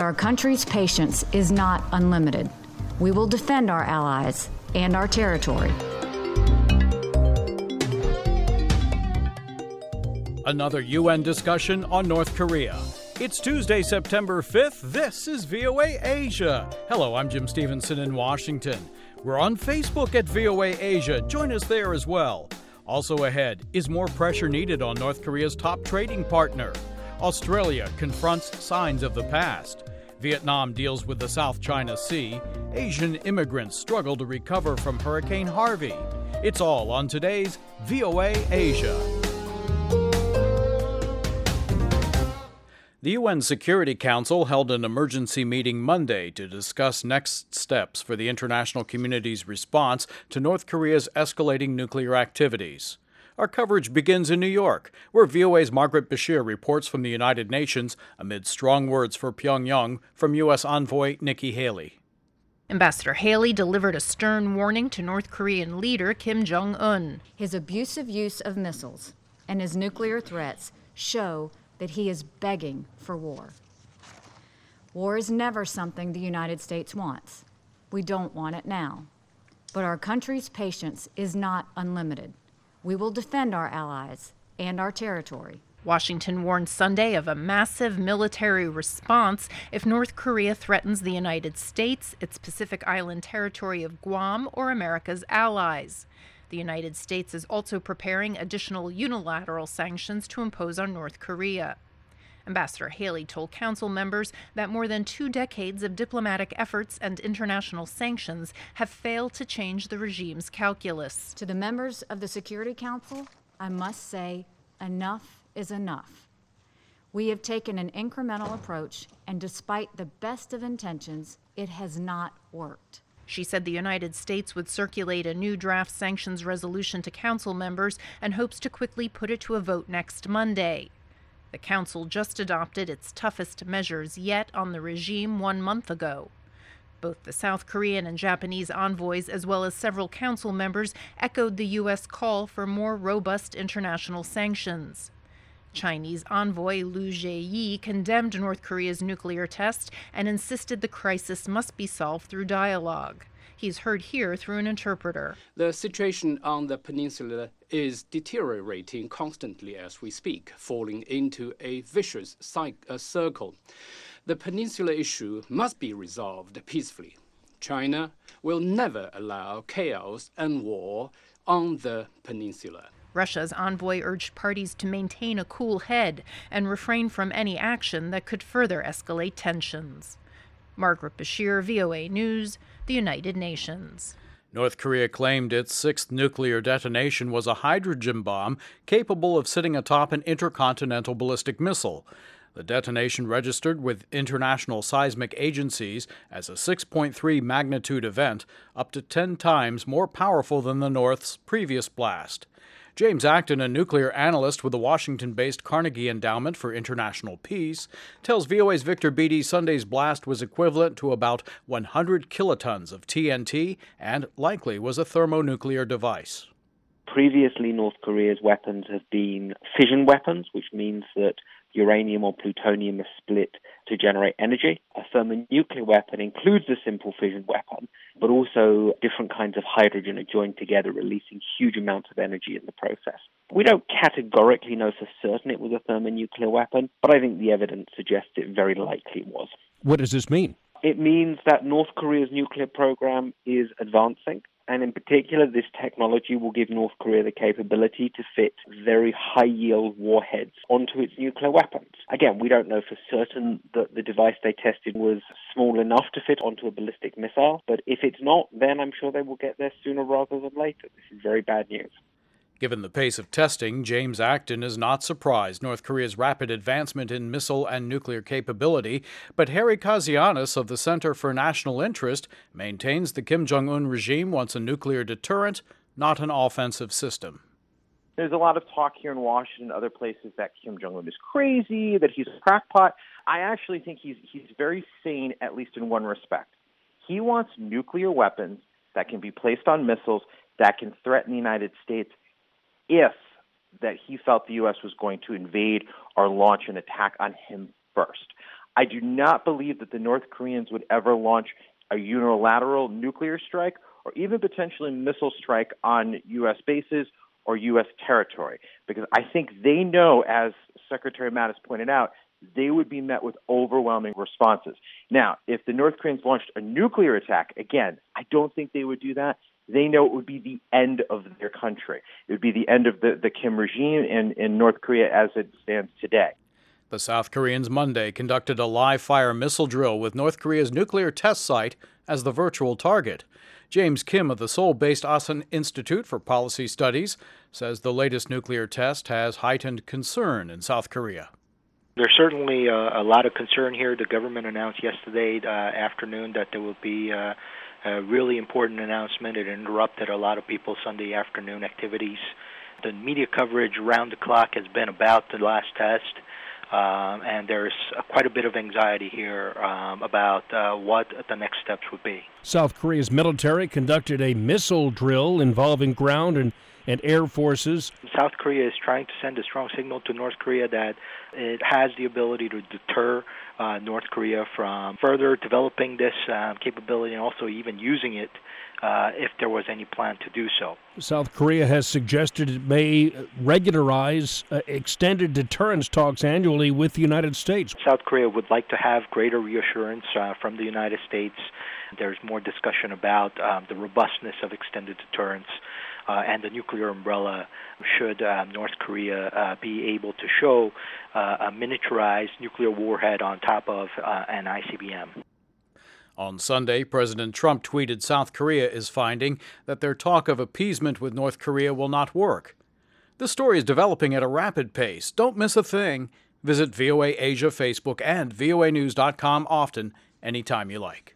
Our country's patience is not unlimited. We will defend our allies and our territory. Another UN discussion on North Korea. It's Tuesday, September 5th. This is VOA Asia. Hello, I'm Jim Stevenson in Washington. We're on Facebook at VOA Asia. Join us there as well. Also ahead, is more pressure needed on North Korea's top trading partner? Australia confronts signs of the past. Vietnam deals with the South China Sea. Asian immigrants struggle to recover from Hurricane Harvey. It's all on today's VOA Asia. The UN Security Council held an emergency meeting Monday to discuss next steps for the international community's response to North Korea's escalating nuclear activities. Our coverage begins in New York, where VOA's Margaret Bashir reports from the United Nations amid strong words for Pyongyang from U.S. envoy Nikki Haley. Ambassador Haley delivered a stern warning to North Korean leader Kim Jong-un. His abusive use of missiles and his nuclear threats show that he is begging for war. War is never something the United States wants. We don't want it now. But our country's patience is not unlimited. We will defend our allies and our territory. Washington warned Sunday of a massive military response if North Korea threatens the United States, its Pacific Island territory of Guam, or America's allies. The United States is also preparing additional unilateral sanctions to impose on North Korea. Ambassador Haley told council members that more than 2 decades of diplomatic efforts and international sanctions have failed to change the regime's calculus. To the members of the Security Council, I must say, enough is enough. We have taken an incremental approach, and despite the best of intentions, it has not worked. She said the United States would circulate a new draft sanctions resolution to council members and hopes to quickly put it to a vote next Monday. The council just adopted its toughest measures yet on the regime 1 month ago. Both the South Korean and Japanese envoys, as well as several council members, echoed the U.S. call for more robust international sanctions. Chinese envoy Liu Zheyi condemned North Korea's nuclear test and insisted the crisis must be solved through dialogue. He's heard here through an interpreter. The situation on the peninsula is deteriorating constantly as we speak, falling into a vicious circle. The peninsula issue must be resolved peacefully. China will never allow chaos and war on the peninsula. Russia's envoy urged parties to maintain a cool head and refrain from any action that could further escalate tensions. Margaret Bashir, VOA News, the United Nations. North Korea claimed its 6th nuclear detonation was a hydrogen bomb capable of sitting atop an intercontinental ballistic missile. The detonation registered with international seismic agencies as a 6.3 magnitude event, up to 10 times more powerful than the North's previous blast. James Acton, a nuclear analyst with the Washington-based Carnegie Endowment for International Peace, tells VOA's Victor Beattie Sunday's blast was equivalent to about 100 kilotons of TNT and likely was a thermonuclear device. Previously, North Korea's weapons have been fission weapons, which means that uranium or plutonium is split to generate energy. A thermonuclear weapon includes the simple fission weapon, but also different kinds of hydrogen are joined together, releasing huge amounts of energy in the process. We don't categorically know for certain it was a thermonuclear weapon, but I think the evidence suggests it very likely was. What does this mean? It means that North Korea's nuclear program is advancing. And in particular, this technology will give North Korea the capability to fit very high-yield warheads onto its nuclear weapons. Again, we don't know for certain that the device they tested was small enough to fit onto a ballistic missile, but if it's not, then I'm sure they will get there sooner rather than later. This is very bad news. Given the pace of testing, James Acton is not surprised North Korea's rapid advancement in missile and nuclear capability, but Harry Kazianis of the Center for National Interest maintains the Kim Jong-un regime wants a nuclear deterrent, not an offensive system. There's a lot of talk here in Washington and other places that Kim Jong-un is crazy, that he's a crackpot. I actually think he's very sane, at least in one respect. He wants nuclear weapons that can be placed on missiles that can threaten the United States if that he felt the U.S. was going to invade or launch an attack on him first. I do not believe that the North Koreans would ever launch a unilateral nuclear strike or even potentially missile strike on U.S. bases or U.S. territory, because I think they know, as Secretary Mattis pointed out, they would be met with overwhelming responses. Now, if the North Koreans launched a nuclear attack, again, I don't think they would do that. They know it would be the end of their country. It would be the end of the Kim regime in North Korea as it stands today. The South Koreans Monday conducted a live-fire missile drill with North Korea's nuclear test site as the virtual target. James Kim of the Seoul-based Asan Institute for Policy Studies says the latest nuclear test has heightened concern in South Korea. There's certainly a lot of concern here. The government announced yesterday afternoon that there will be a really important announcement. It interrupted a lot of people's Sunday afternoon activities. The media coverage around the clock has been about the last test. And there's quite a bit of anxiety here about what the next steps would be. South Korea's military conducted a missile drill involving ground and air forces. South Korea is trying to send a strong signal to North Korea that it has the ability to deter North Korea from further developing this capability and also even using it if there was any plan to do so. South Korea has suggested it may regularize extended deterrence talks annually with the United States. South Korea would like to have greater reassurance from the United States. There's more discussion about the robustness of extended deterrence and the nuclear umbrella should North Korea be able to show a miniaturized nuclear warhead on top of an ICBM. On Sunday, President Trump tweeted South Korea is finding that their talk of appeasement with North Korea will not work. This story is developing at a rapid pace. Don't miss a thing. Visit VOA Asia Facebook and voanews.com often, anytime you like.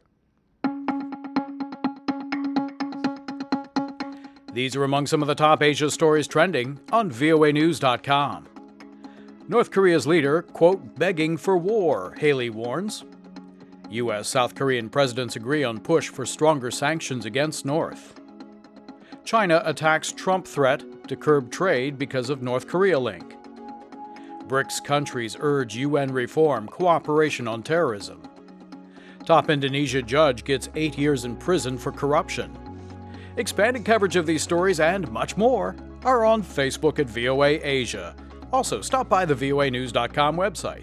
These are among some of the top Asia stories trending on voanews.com. North Korea's leader, quote, begging for war, Haley warns. U.S.-South Korean presidents agree on push for stronger sanctions against North. China attacks Trump threat to curb trade because of North Korea link. BRICS countries urge UN reform, cooperation on terrorism. Top Indonesia judge gets 8 years in prison for corruption. Expanded coverage of these stories and much more are on Facebook at VOA Asia. Also, stop by the voanews.com website.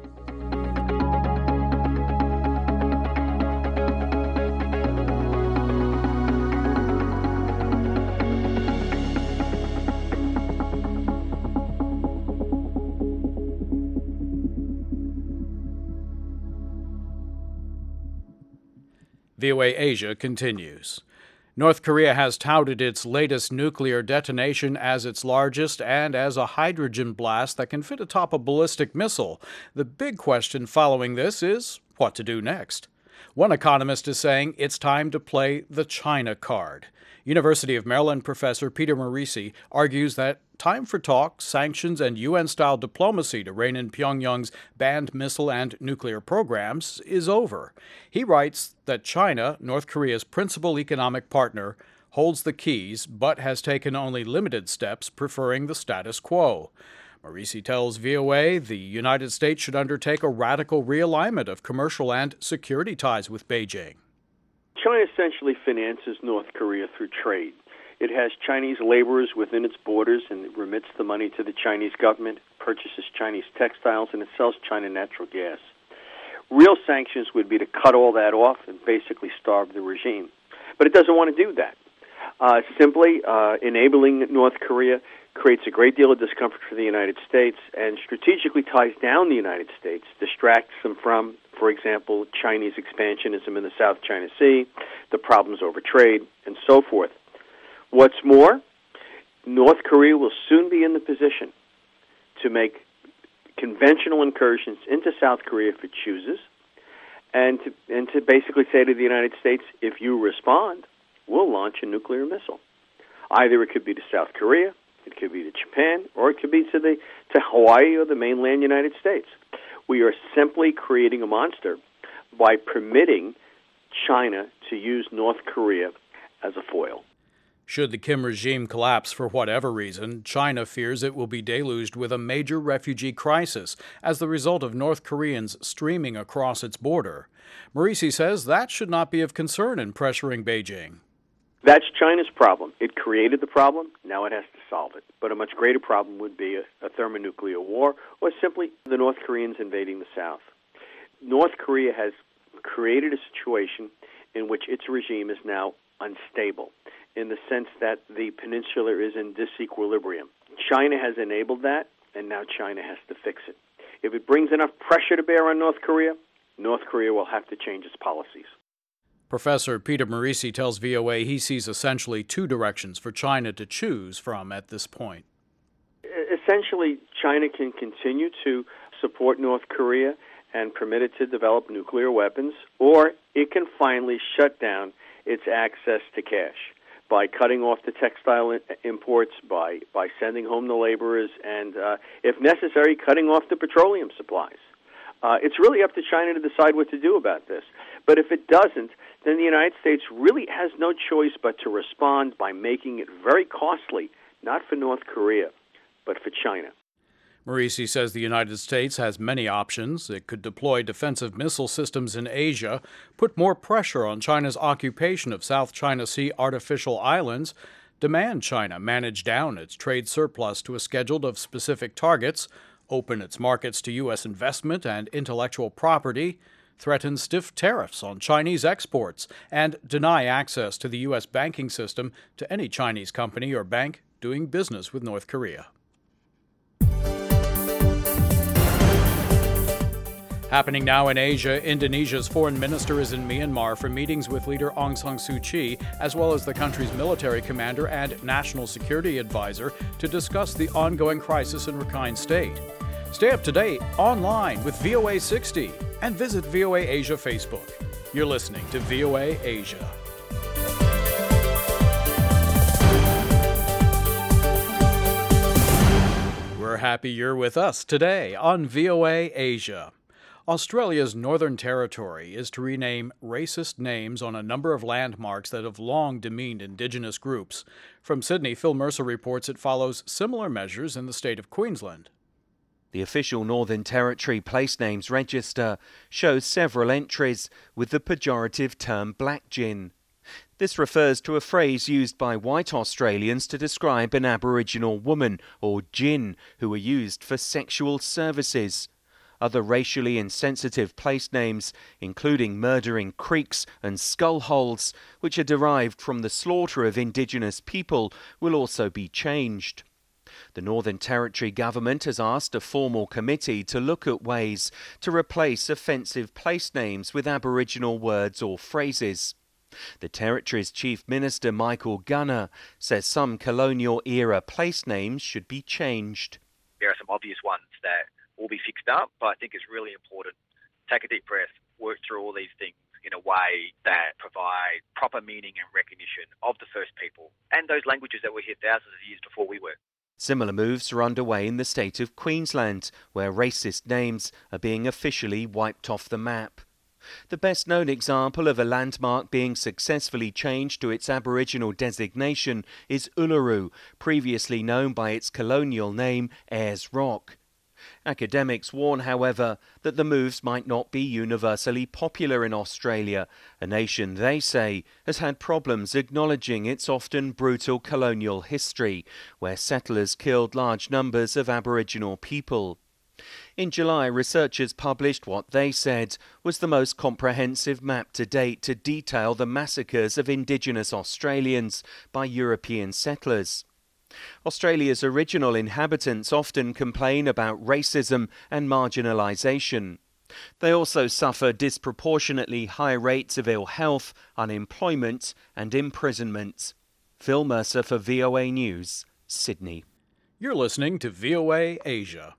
VOA Asia continues. North Korea has touted its latest nuclear detonation as its largest and as a hydrogen blast that can fit atop a ballistic missile. The big question following this is what to do next. One economist is saying it's time to play the China card. University of Maryland professor Peter Morici argues that time for talks, sanctions, and UN-style diplomacy to rein in Pyongyang's banned missile and nuclear programs is over. He writes that China, North Korea's principal economic partner, holds the keys but has taken only limited steps, preferring the status quo. Morici tells VOA the United States should undertake a radical realignment of commercial and security ties with Beijing. China essentially finances North Korea through trade. It has Chinese laborers within its borders and it remits the money to the Chinese government, purchases Chinese textiles, and it sells China natural gas. Real sanctions would be to cut all that off and basically starve the regime. But it doesn't want to do that. Simply enabling North Korea creates a great deal of discomfort for the United States and strategically ties down the United States, distracts them from, for example, Chinese expansionism in the South China Sea, the problems over trade, and so forth. What's more, North Korea will soon be in the position to make conventional incursions into South Korea if it chooses, and to basically say to the United States, if you respond, we'll launch a nuclear missile. Either it could be to South Korea, it could be to Japan, or it could be to Hawaii or the mainland United States. We are simply creating a monster by permitting China to use North Korea as a foil. Should the Kim regime collapse for whatever reason, China fears it will be deluged with a major refugee crisis as the result of North Koreans streaming across its border. Morisi says that should not be of concern in pressuring Beijing. That's China's problem. It created the problem. Now it has to solve it. But a much greater problem would be a thermonuclear war or simply the North Koreans invading the South. North Korea has created a situation in which its regime is now unstable in the sense that the peninsula is in disequilibrium. China has enabled that, and now China has to fix it. If it brings enough pressure to bear on North Korea will have to change its policies. Professor Peter Morisi tells VOA he sees essentially two directions for China to choose from at this point. Essentially, China can continue to support North Korea and permit it to develop nuclear weapons, or it can finally shut down its access to cash by cutting off the textile imports, by sending home the laborers, and, if necessary, cutting off the petroleum supplies. It's really up to China to decide what to do about this. But if it doesn't, then the United States really has no choice but to respond by making it very costly, not for North Korea, but for China. Morisi says the United States has many options. It could deploy defensive missile systems in Asia, put more pressure on China's occupation of South China Sea artificial islands, demand China manage down its trade surplus to a schedule of specific targets, open its markets to U.S. investment and intellectual property, threaten stiff tariffs on Chinese exports, and deny access to the U.S. banking system to any Chinese company or bank doing business with North Korea. Happening now in Asia, Indonesia's foreign minister is in Myanmar for meetings with leader Aung San Suu Kyi, as well as the country's military commander and national security advisor, to discuss the ongoing crisis in Rakhine State. Stay up to date online with VOA 60 and visit VOA Asia Facebook. You're listening to VOA Asia. We're happy you're with us today on VOA Asia. Australia's Northern Territory is to rename racist names on a number of landmarks that have long demeaned Indigenous groups. From Sydney, Phil Mercer reports it follows similar measures in the state of Queensland. The official Northern Territory Place Names Register shows several entries with the pejorative term black gin. This refers to a phrase used by white Australians to describe an Aboriginal woman, or gin, who are used for sexual services. Other racially insensitive place names, including murdering creeks and skull holes, which are derived from the slaughter of Indigenous people, will also be changed. The Northern Territory government has asked a formal committee to look at ways to replace offensive place names with Aboriginal words or phrases. The Territory's Chief Minister, Michael Gunner, says some colonial-era place names should be changed. There are some obvious ones that will be fixed up, but I think it's really important. Take a deep breath, work through all these things in a way that provide proper meaning and recognition of the First People and those languages that were here thousands of years before we were. Similar moves are underway in the state of Queensland, where racist names are being officially wiped off the map. The best-known example of a landmark being successfully changed to its Aboriginal designation is Uluru, previously known by its colonial name Ayers Rock. Academics warn, however, that the moves might not be universally popular in Australia, a nation they say has had problems acknowledging its often brutal colonial history, where settlers killed large numbers of Aboriginal people. In July, researchers published what they said was the most comprehensive map to date to detail the massacres of Indigenous Australians by European settlers. Australia's original inhabitants often complain about racism and marginalisation. They also suffer disproportionately high rates of ill health, unemployment and imprisonment. Phil Mercer for VOA News, Sydney. You're listening to VOA Asia.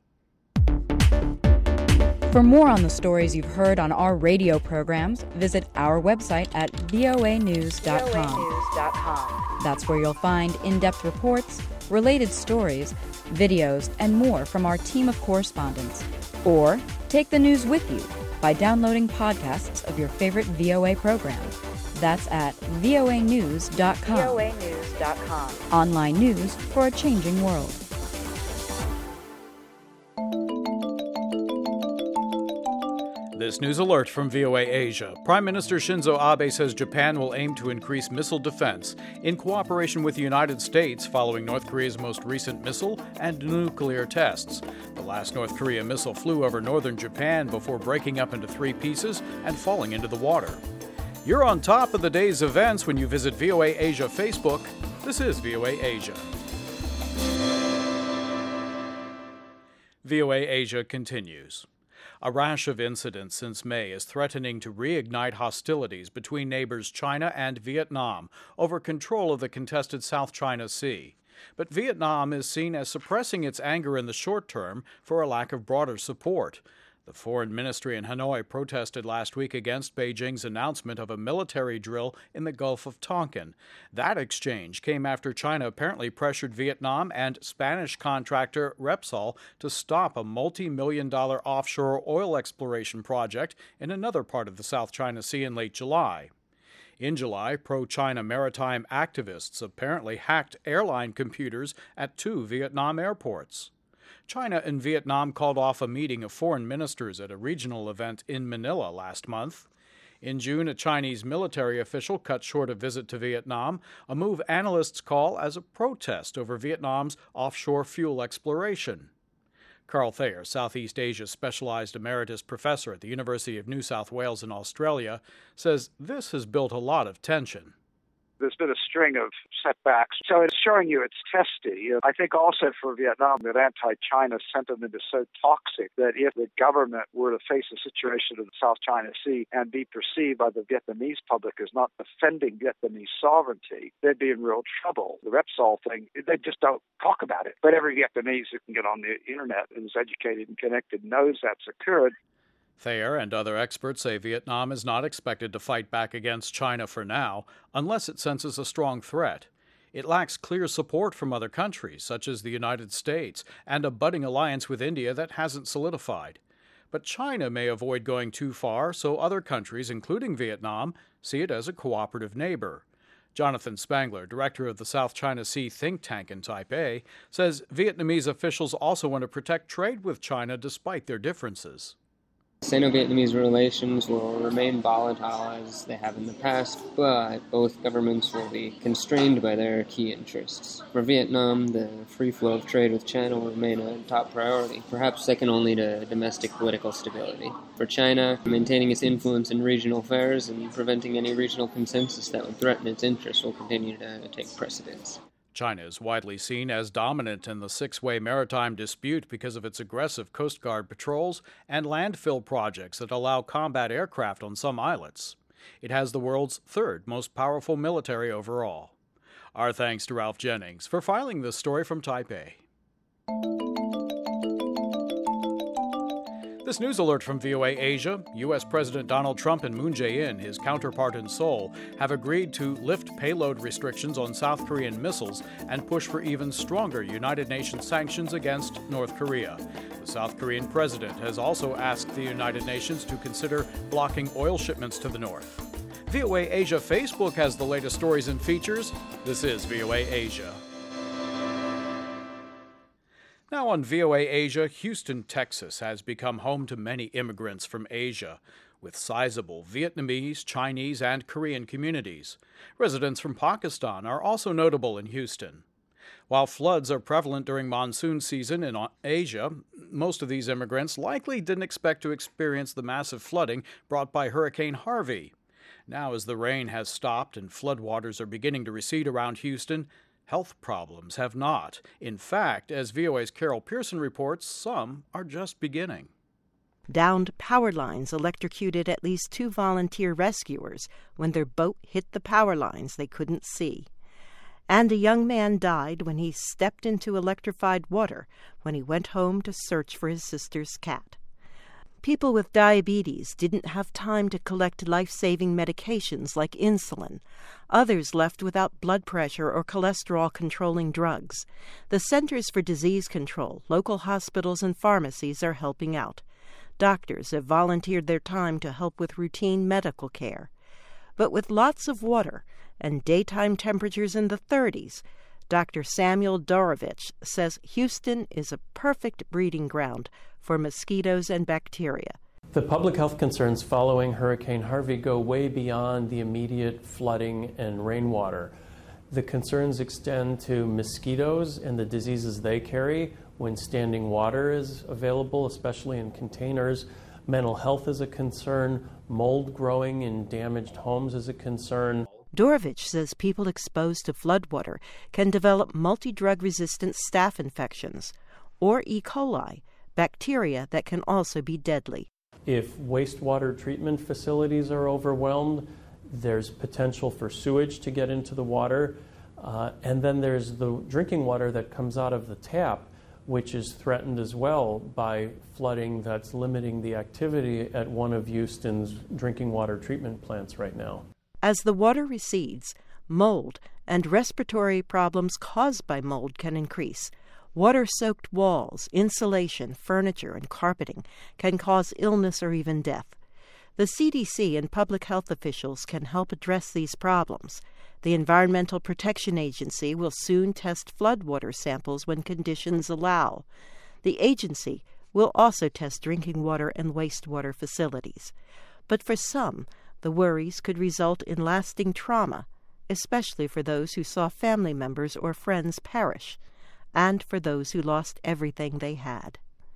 For more on the stories you've heard on our radio programs, visit our website at voanews.com. That's where you'll find in-depth reports, related stories, videos, and more from our team of correspondents. Or take the news with you by downloading podcasts of your favorite VOA program. That's at voanews.com. voanews.com. Online news for a changing world. This news alert from VOA Asia. Prime Minister Shinzo Abe says Japan will aim to increase missile defense in cooperation with the United States following North Korea's most recent missile and nuclear tests. The last North Korea missile flew over northern Japan before breaking up into 3 pieces and falling into the water. You're on top of the day's events when you visit VOA Asia Facebook. This is VOA Asia. VOA Asia continues. A rash of incidents since May is threatening to reignite hostilities between neighbors China and Vietnam over control of the contested South China Sea. But Vietnam is seen as suppressing its anger in the short term for a lack of broader support. The foreign ministry in Hanoi protested last week against Beijing's announcement of a military drill in the Gulf of Tonkin. That exchange came after China apparently pressured Vietnam and Spanish contractor Repsol to stop a multi-million-dollar offshore oil exploration project in another part of the South China Sea in late July. In July, pro-China maritime activists apparently hacked airline computers at 2 Vietnam airports. China and Vietnam called off a meeting of foreign ministers at a regional event in Manila last month. In June, a Chinese military official cut short a visit to Vietnam, a move analysts call as a protest over Vietnam's offshore fuel exploration. Carl Thayer, Southeast Asia Specialized Emeritus Professor at the University of New South Wales in Australia, says this has built a lot of tension. There's been a string of setbacks, so it's showing you it's testy. I think also for Vietnam that anti-China sentiment is so toxic that if the government were to face a situation in the South China Sea and be perceived by the Vietnamese public as not defending Vietnamese sovereignty, they'd be in real trouble. The Repsol thing, they just don't talk about it. But every Vietnamese who can get on the internet and is educated and connected knows that's occurred. Thayer and other experts say Vietnam is not expected to fight back against China for now, unless it senses a strong threat. It lacks clear support from other countries, such as the United States, and a budding alliance with India that hasn't solidified. But China may avoid going too far, so other countries, including Vietnam, see it as a cooperative neighbor. Jonathan Spangler, director of the South China Sea think tank in Taipei, says Vietnamese officials also want to protect trade with China despite their differences. Sino-Vietnamese relations will remain volatile as they have in the past, but both governments will be constrained by their key interests. For Vietnam, the free flow of trade with China will remain a top priority, perhaps second only to domestic political stability. For China, maintaining its influence in regional affairs and preventing any regional consensus that would threaten its interests will continue to take precedence. China is widely seen as dominant in the six-way maritime dispute because of its aggressive Coast Guard patrols and landfill projects that allow combat aircraft on some islets. It has the world's 3rd most powerful military overall. Our thanks to Ralph Jennings for filing this story from Taipei. This news alert from VOA Asia. U.S. President Donald Trump and Moon Jae-in, his counterpart in Seoul, have agreed to lift payload restrictions on South Korean missiles and push for even stronger United Nations sanctions against North Korea. The South Korean president has also asked the United Nations to consider blocking oil shipments to the north. VOA Asia Facebook has the latest stories and features. This is VOA Asia. Now on VOA Asia, Houston, Texas has become home to many immigrants from Asia, with sizable Vietnamese, Chinese, and Korean communities. Residents from Pakistan are also notable in Houston. While floods are prevalent during monsoon season in Asia, most of these immigrants likely didn't expect to experience the massive flooding brought by Hurricane Harvey. Now, as the rain has stopped and floodwaters are beginning to recede around Houston, health problems have not. In fact, as VOA's Carol Pearson reports, some are just beginning. Downed power lines electrocuted at least 2 volunteer rescuers when their boat hit the power lines they couldn't see. And a young man died when he stepped into electrified water when he went home to search for his sister's cat. People with diabetes didn't have time to collect life-saving medications like insulin. Others left without blood pressure or cholesterol-controlling drugs. The Centers for Disease Control, local hospitals, and pharmacies are helping out. Doctors have volunteered their time to help with routine medical care. But with lots of water and daytime temperatures in the 30s, Dr. Samuel Dorovich says Houston is a perfect breeding ground for mosquitoes and bacteria. The public health concerns following Hurricane Harvey go way beyond the immediate flooding and rainwater. The concerns extend to mosquitoes and the diseases they carry when standing water is available, especially in containers. Mental health is a concern. Mold growing in damaged homes is a concern. Dorovich says people exposed to floodwater can develop multi-drug-resistant staph infections, or E. coli, bacteria that can also be deadly. If wastewater treatment facilities are overwhelmed, there's potential for sewage to get into the water. And then there's the drinking water that comes out of the tap, which is threatened as well by flooding that's limiting the activity at one of Houston's drinking water treatment plants right now. As the water recedes, mold and respiratory problems caused by mold can increase. Water-soaked walls, insulation, furniture, and carpeting can cause illness or even death. The CDC and public health officials can help address these problems. The Environmental Protection Agency will soon test floodwater samples when conditions allow. The agency will also test drinking water and wastewater facilities. But for some, the worries could result in lasting trauma, especially for those who saw family members or friends perish, and for those who lost everything they had.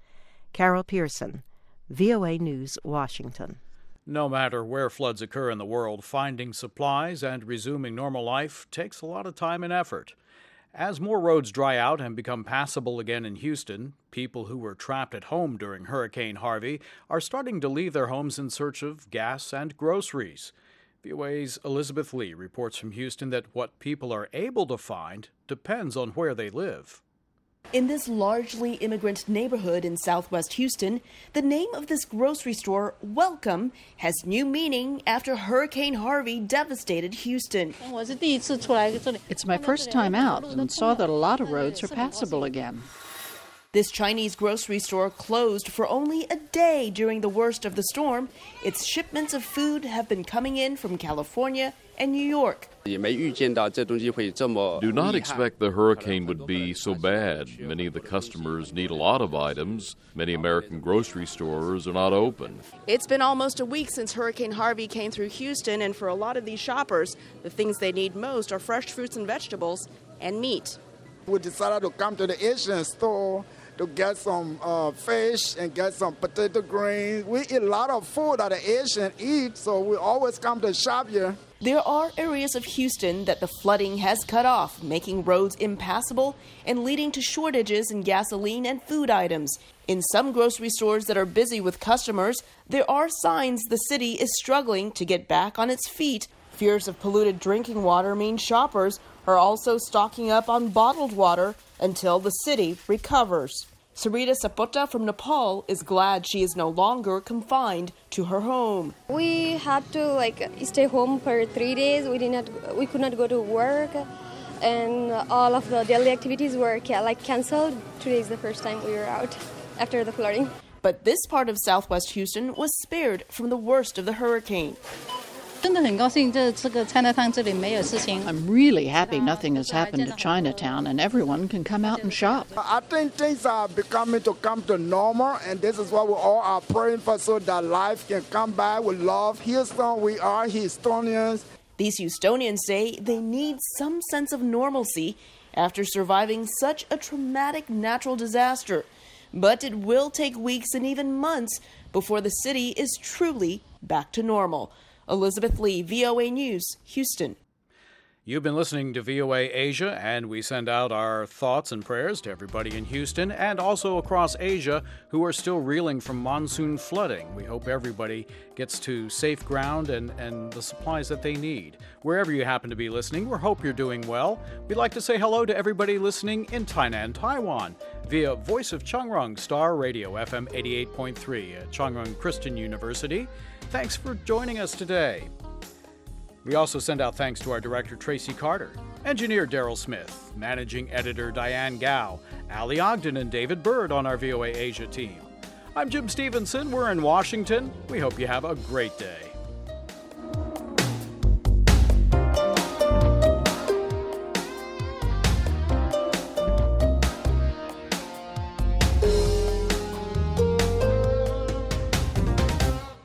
Carol Pearson, VOA News, Washington. No matter where floods occur in the world, finding supplies and resuming normal life takes a lot of time and effort. As more roads dry out and become passable again in Houston, people who were trapped at home during Hurricane Harvey are starting to leave their homes in search of gas and groceries. VOA's Elizabeth Lee reports from Houston that what people are able to find depends on where they live. In this largely immigrant neighborhood in southwest Houston, the name of this grocery store, Welcome, has new meaning after Hurricane Harvey devastated Houston. It's my first time out and saw that a lot of roads are passable again. This Chinese grocery store closed for only a day during the worst of the storm. Its shipments of food have been coming in from California and New York. Do not expect the hurricane would be so bad. Many of the customers need a lot of items. Many American grocery stores are not open. It's been almost a week since Hurricane Harvey came through Houston, and for a lot of these shoppers, the things they need most are fresh fruits and vegetables and meat. We decided to come to the Asian store to get some fish and get some potato greens. We eat a lot of food that the Asians eat, so we always come to shop here. There are areas of Houston that the flooding has cut off, making roads impassable and leading to shortages in gasoline and food items. In some grocery stores that are busy with customers, there are signs the city is struggling to get back on its feet. Fears of polluted drinking water mean shoppers are also stocking up on bottled water until the city recovers. Sarita Sapota from Nepal is glad she is no longer confined to her home. We had to stay home for 3 days. We could not go to work, and all of the daily activities were canceled. Today is the first time we were out after the flooding. But this part of southwest Houston was spared from the worst of the hurricane. I'm really happy nothing has happened to Chinatown and everyone can come out and shop. I think things are becoming to come to normal, and this is what we all are praying for, so that life can come back with love. Houston, we are Houstonians. These Houstonians say they need some sense of normalcy after surviving such a traumatic natural disaster. But it will take weeks and even months before the city is truly back to normal. Elizabeth Lee, VOA News, Houston. You've been listening to VOA Asia, and we send out our thoughts and prayers to everybody in Houston and also across Asia who are still reeling from monsoon flooding. We hope everybody gets to safe ground and the supplies that they need. Wherever you happen to be listening, we hope you're doing well. We'd like to say hello to everybody listening in Tainan, Taiwan, via Voice of Chungrung Star Radio, FM 88.3 at Chungrung Christian University. Thanks for joining us today. We also send out thanks to our director, Tracy Carter, engineer Daryl Smith, managing editor Diane Gao, Ali Ogden, and David Bird on our VOA Asia team. I'm Jim Stevenson. We're in Washington. We hope you have a great day.